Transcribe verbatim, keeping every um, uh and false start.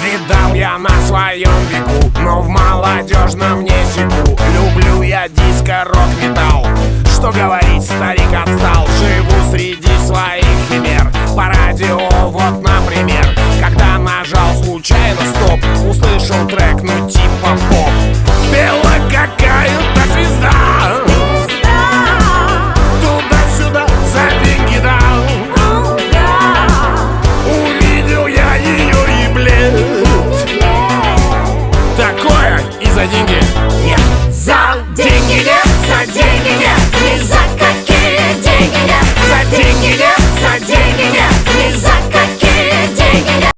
Видал я на своем веку, но в молодежном не секу. Люблю я диско, рок-металл. Что говорить, старик отстал. Живу среди своих химер. По радио, вот, например, когда нажал случайно стоп, услышал трек, ну типа поп. Пела какая-то звезда, туда-сюда за деньги дал. Увидел я ее и блин, такое и за деньги нет. За деньги нет, за деньги нет, ни за какие.